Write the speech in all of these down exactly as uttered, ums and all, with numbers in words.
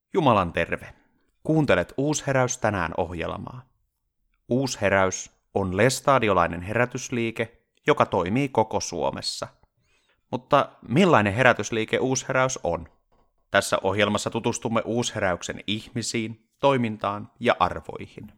Jumalan terve. Kuuntelet Uusheräys tänään -ohjelmaa. Uusheräys on lestadiolainen herätysliike, joka toimii koko Suomessa. Mutta millainen herätysliike Uusheräys on? Tässä ohjelmassa tutustumme Uusheräyksen ihmisiin, toimintaan ja arvoihin.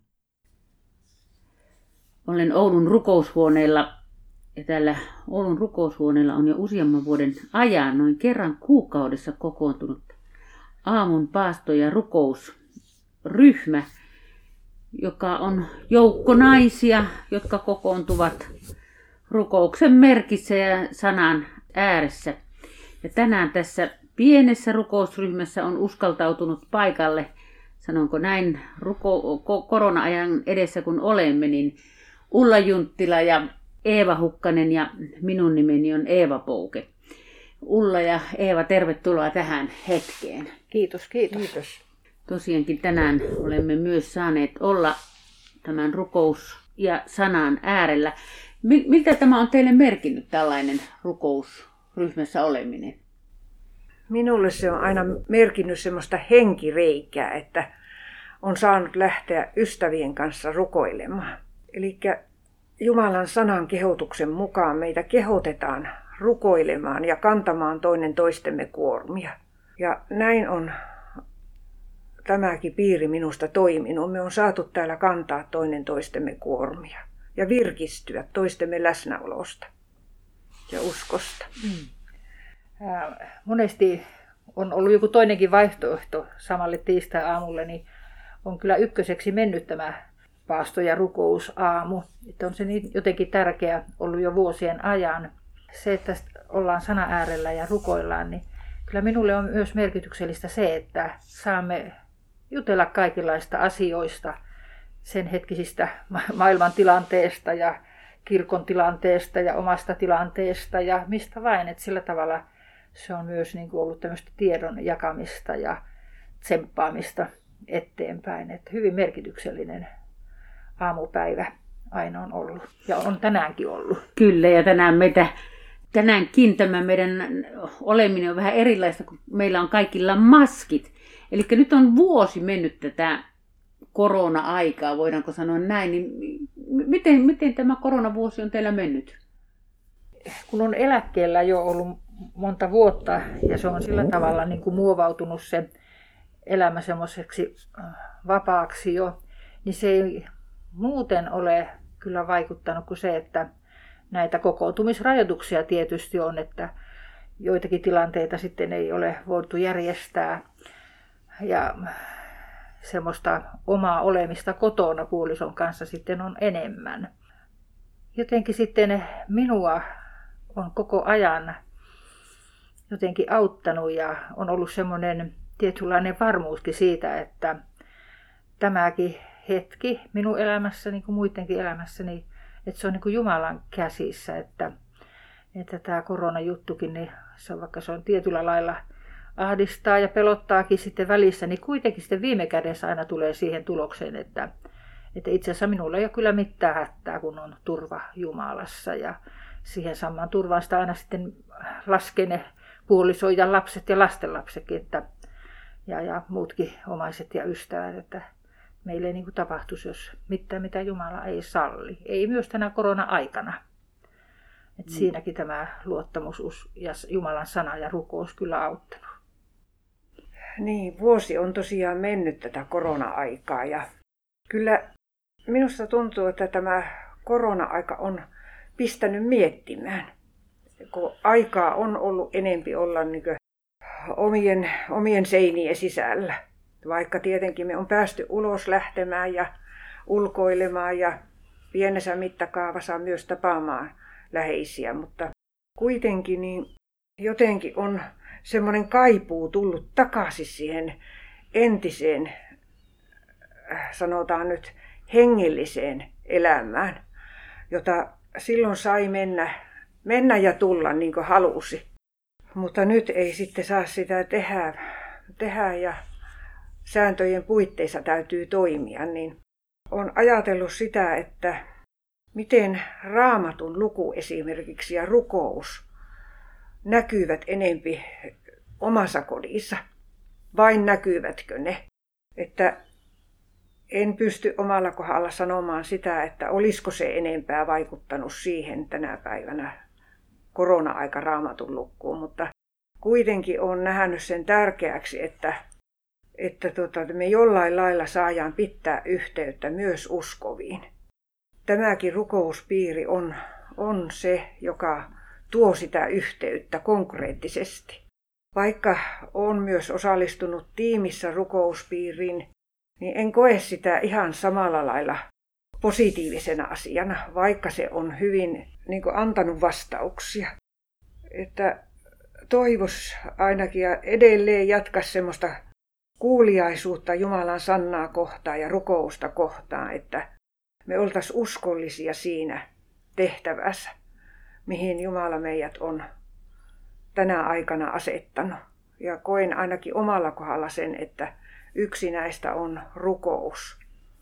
Olen Oulun rukoushuoneella ja täällä Oulun rukoushuoneella on jo useamman vuoden ajan noin kerran kuukaudessa kokoontunut aamun paasto- ja rukousryhmä, joka on joukko naisia, jotka kokoontuvat rukouksen merkissä ja sanan ääressä. Ja tänään tässä pienessä rukousryhmässä on uskaltautunut paikalle, sanonko näin, ruko- ko- korona-ajan edessä kun olemme, niin Ulla Junttila ja Eeva Hukkanen ja minun nimeni on Eeva Pouke. Ulla ja Eeva, tervetuloa tähän hetkeen. Kiitos, kiitos. kiitos. Tosiaankin tänään olemme myös saaneet olla tämän rukous- ja sanan äärellä. Miltä tämä on teille merkinnyt tällainen rukousryhmässä oleminen? Minulle se on aina merkinnyt semmoista henkireikää, että on saanut lähteä ystävien kanssa rukoilemaan. Eli Jumalan sanan kehotuksen mukaan meitä kehotetaan rukoilemaan ja kantamaan toinen toistemme kuormia. Ja näin on tämäkin piiri minusta toiminut. Me on saatu täällä kantaa toinen toistemme kuormia ja virkistyä toistemme läsnäolosta ja uskosta. Mm. Monesti on ollut joku toinenkin vaihtoehto samalle tiistai-aamulle, niin on kyllä ykköseksi mennyt tämä paasto- ja rukousaamu. Että on se niin jotenkin tärkeä ollut jo vuosien ajan. Se, että ollaan sana äärellä ja rukoillaan, niin kyllä minulle on myös merkityksellistä se, että saamme jutella kaikenlaista asioista, sen hetkisistä maailman tilanteesta ja kirkon tilanteesta ja omasta tilanteesta ja mistä vain. Että sillä tavalla se on myös niin kuin ollut tämmöistä tiedon jakamista ja tsemppaamista eteenpäin. Että hyvin merkityksellinen aamupäivä aina on ollut ja on tänäänkin ollut. Kyllä, ja tänään meitä, tänäänkin tämä meidän oleminen on vähän erilaista, kun meillä on kaikilla maskit. Eli nyt on vuosi mennyt tätä korona-aikaa, voidaanko sanoa näin, niin miten, miten tämä koronavuosi on teillä mennyt? Kun on eläkkeellä jo ollut monta vuotta ja se on sillä tavalla niin kuin muovautunut se elämä semmoiseksi vapaaksi jo, niin se ei muuten ole kyllä vaikuttanut kuin se, että näitä kokoontumisrajoituksia tietysti on, että joitakin tilanteita sitten ei ole voitu järjestää ja semmoista omaa olemista kotona puolison kanssa sitten on enemmän. Jotenkin sitten minua on koko ajan jotenkin auttanut ja on ollut semmoinen tietynlainen varmuuskin siitä, että tämäkin hetki minun elämässäni, niin kuin muidenkin elämässäni, että se on niin kuin Jumalan käsissä, että, että tämä koronajuttukin, niin se on, vaikka se on tietyllä lailla ahdistaa ja pelottaakin sitten välissä, niin kuitenkin sitten viime kädessä aina tulee siihen tulokseen, että, että itse asiassa minulla ei ole kyllä mitään hätää, kun on turva Jumalassa ja siihen samaan turvaan sitä aina sitten laskee ne puoliso ja lapset ja lastenlapsetkin että, ja, ja muutkin omaiset ja ystävät, että meille ei niin kuin tapahtuisi, jos mitään mitä Jumala ei salli. Ei myös tänä korona-aikana. Et mm. Siinäkin tämä luottamus ja Jumalan sana ja rukous kyllä auttanut. Niin, vuosi on tosiaan mennyt tätä korona-aikaa ja kyllä minusta tuntuu, että tämä korona-aika on pistänyt miettimään. Kun aikaa on ollut enempi olla niin kuin omien, omien seinien sisällä. Vaikka tietenkin me on päästy ulos lähtemään ja ulkoilemaan ja pienessä mittakaavassa myös tapaamaan läheisiä, mutta kuitenkin niin jotenkin on semmoinen kaipuu tullut takaisin siihen entiseen, sanotaan nyt hengelliseen elämään, jota silloin sai mennä, mennä ja tulla niin kuin halusi. Mutta nyt ei sitten saa sitä tehdä, tehdä ja sääntöjen puitteissa täytyy toimia, niin olen ajatellut sitä, että miten Raamatun luku esimerkiksi ja rukous näkyvät enempi omassa kodissa. vain näkyvätkö ne. Että en pysty omalla kohdalla sanomaan sitä, että olisiko se enempää vaikuttanut siihen tänä päivänä korona-aika Raamatun lukkuun, mutta kuitenkin olen nähnyt sen tärkeäksi, että, että tota, me jollain lailla saadaan pitää yhteyttä myös uskoviin. Tämäkin rukouspiiri on, on se, joka tuo sitä yhteyttä konkreettisesti. Vaikka olen myös osallistunut tiimissä rukouspiiriin, niin en koe sitä ihan samalla lailla positiivisena asiana, vaikka se on hyvin niin kuin antanut vastauksia. Että toivos ainakin ja edelleen jatkaa semmoista kuuliaisuutta Jumalan sanaa kohtaan ja rukousta kohtaan, että me oltaisiin uskollisia siinä tehtävässä, mihin Jumala meidät on tänä aikana asettanut. Ja koen ainakin omalla kohdalla sen, että yksi näistä on rukous.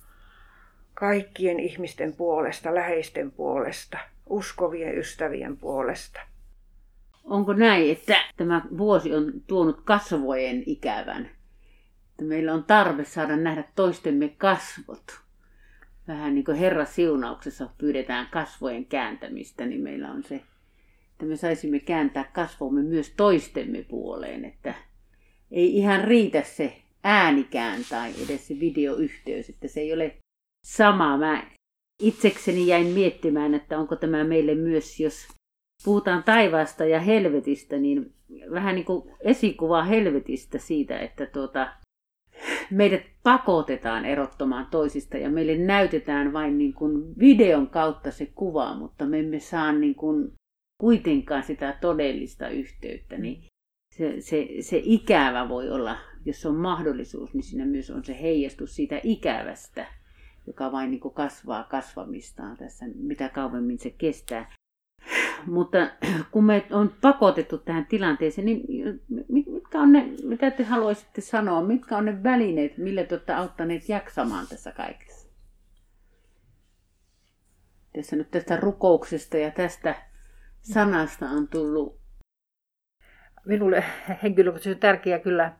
Kaikkien ihmisten puolesta, läheisten puolesta, uskovien ystävien puolesta. Onko näin, että tämä vuosi on tuonut kasvojen ikävän? Että meillä on tarve saada nähdä toistemme kasvot. Vähän niin kuin Herran siunauksessa pyydetään kasvojen kääntämistä, niin meillä on se, että me saisimme kääntää kasvomme myös toistemme puoleen. Että ei ihan riitä se äänikään tai edes se videoyhteys, että se ei ole sama. Mä itsekseni jäin miettimään, että onko tämä meille myös, jos puhutaan taivaasta ja helvetistä, niin vähän niin kuin esikuva helvetistä siitä, että tuota, meidät pakotetaan erottamaan toisista ja meille näytetään vain niin kuin videon kautta se kuva, mutta me emme saa niin kuin kuitenkaan sitä todellista yhteyttä. Niin se, se, se ikävä voi olla, jos on mahdollisuus, niin siinä myös on se heijastus siitä ikävästä, joka vain niin kuin kasvaa kasvamistaan tässä, mitä kauemmin se kestää. Mutta kun me on pakotettu tähän tilanteeseen, niin mitkä on ne, mitä te haluaisitte sanoa, mitkä on ne välineet, millä te olette auttaneet jaksamaan tässä kaikessa? Tässä nyt tästä rukouksesta ja tästä sanasta on tullut. Minulle henkilökohtaisesti on tärkeää kyllä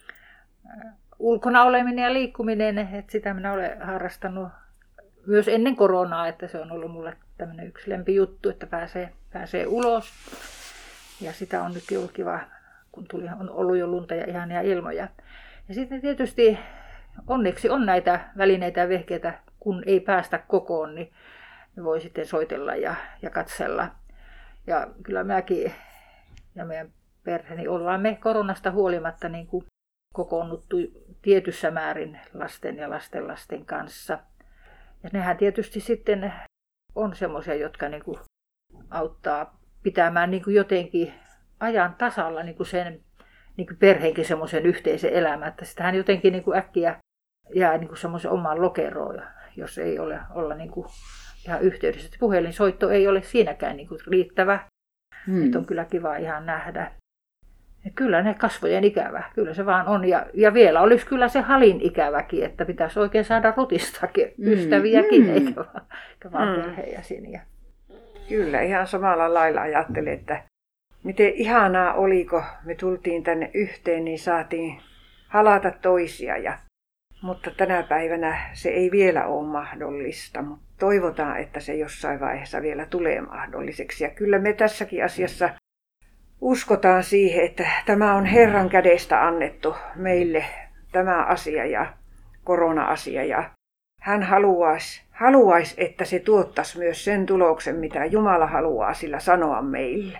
ulkona oleminen ja liikkuminen, että sitä minä olen harrastanut myös ennen koronaa, että se on ollut mulle tämmöinen yksi lempijuttu, että pääsee, pääsee ulos. Ja sitä on nytkin ollut kiva, kun tuli, on ollut jo lunta ja ihania ilmoja. Ja sitten tietysti onneksi on näitä välineitä ja vehkeitä, kun ei päästä kokoon, niin voi sitten soitella ja, ja katsella. Ja kyllä mäkin ja meidän perheeni ollaan me koronasta huolimatta niin kuin kokoonnuttu tietyssä määrin lasten ja lastenlasten kanssa. Ja nehän tietysti sitten on semmoisia, jotka niin kuin auttaa pitämään niin kuin jotenkin ajan tasalla niin kuin sen niin kuin perheenkin semmoisen yhteisen elämän. Että sitähän jotenkin niin kuin äkkiä jää niin kuin semmoisen omaan lokeroon, jos ei ole olla niin kuin ihan yhteydessä. Puhelinsoitto ei ole siinäkään niin kuin riittävä. Hmm. Että on kyllä kiva ihan nähdä. Ja kyllä ne kasvojen ikävä, kyllä se vaan on. Ja, ja vielä olisi kyllä se halin ikäväkin, että pitäisi oikein saada rutistakin mm. ystäviäkin, mm. eikä vaan, eikä vaan mm. perheenjäseniä. Kyllä, ihan samalla lailla ajattelin, että miten ihanaa oliko, me tultiin tänne yhteen, niin saatiin halata toisia. Ja, mutta tänä päivänä se ei vielä ole mahdollista, mutta toivotaan, että se jossain vaiheessa vielä tulee mahdolliseksi. Ja kyllä me tässäkin asiassa uskotaan siihen, että tämä on Herran kädestä annettu meille tämä asia ja korona-asia. Ja hän haluaisi, haluaisi, että se tuottaisi myös sen tuloksen, mitä Jumala haluaa sillä sanoa meille.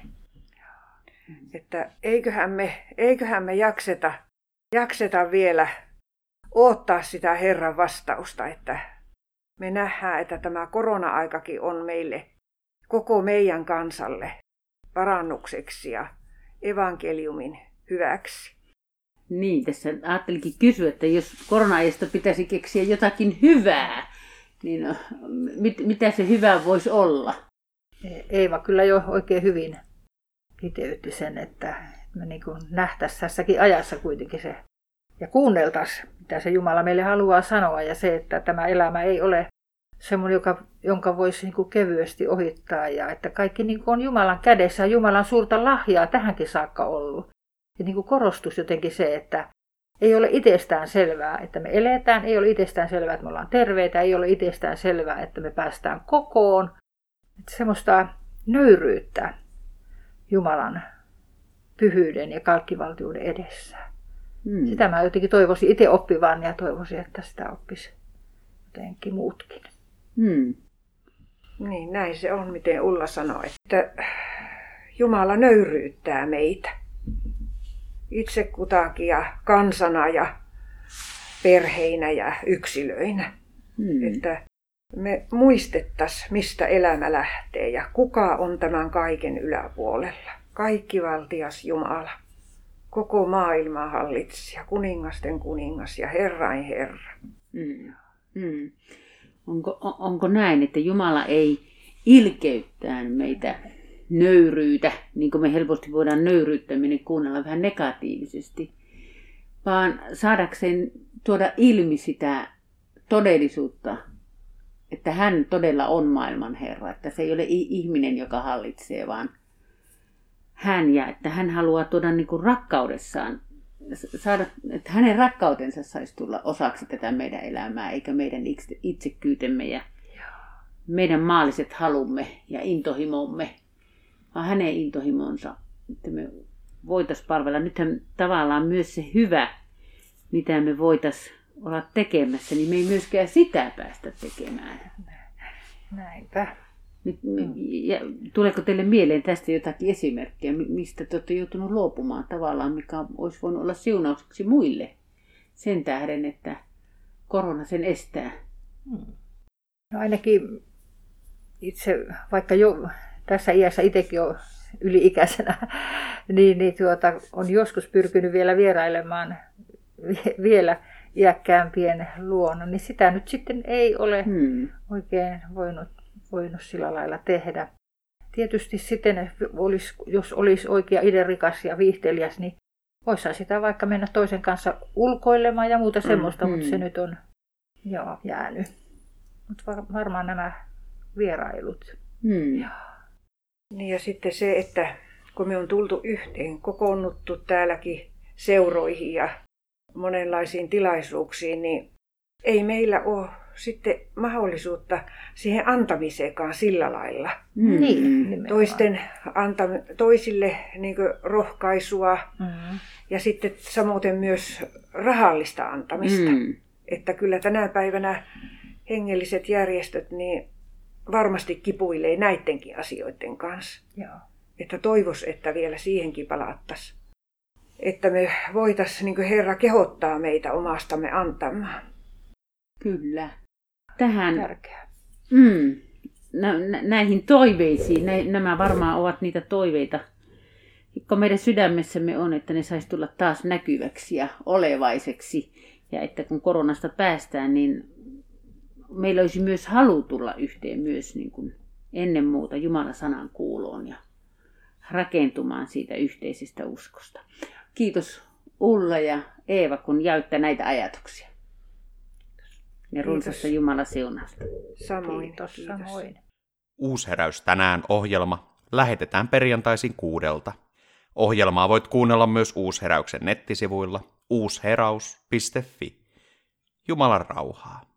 Että eiköhän me, eiköhän me jakseta, jakseta vielä odottaa sitä Herran vastausta, että me nähdään, että tämä korona-aikakin on meille, koko meidän kansalle, parannukseksi ja evankeliumin hyväksi. Niin, tässä ajattelinkin kysyä, että jos korona-ajasta pitäisi keksiä jotakin hyvää, niin mit, mitä se hyvä voisi olla? Eeva kyllä jo oikein hyvin kiteytti sen, että me niin kuin nähtäisiin tässäkin ajassa kuitenkin se ja kuunneltaisiin, mitä se Jumala meille haluaa sanoa ja se, että tämä elämä ei ole semmoinen, joka, jonka voisi niin kuin kevyesti ohittaa ja että kaikki niin kuin on Jumalan kädessä ja Jumalan suurta lahjaa tähänkin saakka ollut. Ja niin kuin korostus jotenkin se, että Ei ole itsestään selvää, että me eletään, ei ole itsestään selvää, että me ollaan terveitä, ei ole itsestään selvää, että me päästään kokoon. Että semmoista nöyryyttä Jumalan pyhyyden ja kaikkivaltiuden edessä. Hmm. Sitä mä jotenkin toivoisin itse oppivan ja toivoisin, että sitä oppisi jotenkin muutkin. Hmm. Niin, näin se on, miten Ulla sanoi, että Jumala nöyryyttää meitä. Itse kutakin ja kansana ja perheinä ja yksilöinä. Hmm. Että me muistettaisiin, mistä elämä lähtee ja kuka on tämän kaiken yläpuolella. Kaikkivaltias Jumala, koko maailman hallitsija, kuningasten kuningas ja Herrain Herra. Hmm. Hmm. Onko, on, onko näin, että Jumala ei ilkeyttään meitä nöyryytä, niin kuin me helposti voidaan nöyryyttäminen kuunnella vähän negatiivisesti, vaan saadakseen tuoda ilmi sitä todellisuutta, että hän todella on maailman Herra, että se ei ole ihminen, joka hallitsee, vaan hän, ja että hän haluaa tuoda niin kuin rakkaudessaan, saada, että hänen rakkautensa saisi tulla osaksi tätä meidän elämää, eikä meidän itsekyytemme ja meidän maalliset halumme ja intohimomme, vaan hänen intohimonsa, että me voitaisiin palvella. Nythän tavallaan myös se hyvä, mitä me voitaisiin olla tekemässä, niin me ei myöskään sitä päästä tekemään. Näinpä. Ja tuleeko teille mieleen tästä jotakin esimerkkiä, mistä te olette joutunut luopumaan tavallaan, mikä olisi voinut olla siunaukseksi muille sen tähden, että korona sen estää? No ainakin itse, vaikka jo tässä iässä itsekin on yli-ikäisenä, niin, niin tuota, on joskus pyrkinyt vielä vierailemaan vielä iäkkäämpien luona, niin sitä nyt sitten ei ole hmm. oikein voinut, voinut sillä lailla tehdä. Tietysti sitten, olisi, jos olisi oikea iderikas ja viihteliäs, niin voisi sitä vaikka mennä toisen kanssa ulkoilemaan ja muuta semmoista, hmm. mutta se nyt on joo, jäänyt. Mutta varmaan nämä vierailut. Hmm. Niin ja sitten se, että kun me on tultu yhteen, kokoonnuttu täälläkin seuroihin ja monenlaisiin tilaisuuksiin, niin ei meillä ole sitten mahdollisuutta siihen antamiseenkaan sillä lailla. Mm. Niin, Toisten anta- toisille niin kuin rohkaisua mm. ja sitten samoin myös rahallista antamista. Mm. Että kyllä tänä päivänä hengelliset järjestöt niin varmasti kipuilee näidenkin asioiden kanssa. Joo. Että toivos, että vielä siihenkin palattaisiin. Että me voitaisiin, niin kuin Herra kehottaa meitä omastamme antamaan. Kyllä. Tähän tärkeää. Mm, nä, näihin toiveisiin, nä, nämä varmaan ovat niitä toiveita, jotka meidän sydämessämme on, että ne saisi tulla taas näkyväksi ja olevaiseksi. Ja että kun koronasta päästään, niin meillä olisi myös halu tulla yhteen myös niin kuin ennen muuta Jumalan sanan kuuloon ja rakentumaan siitä yhteisestä uskosta. Kiitos Ulla ja Eeva, kun jaoitte näitä ajatuksia. Ja runsasta Jumalan siunausta. Samoin. Kiitos, Kiitos. samoin. Uusheräys tänään -ohjelma lähetetään perjantaisin kuudelta. Ohjelmaa voit kuunnella myös Uusheräyksen nettisivuilla uusheraus piste fi. Jumalan rauhaa.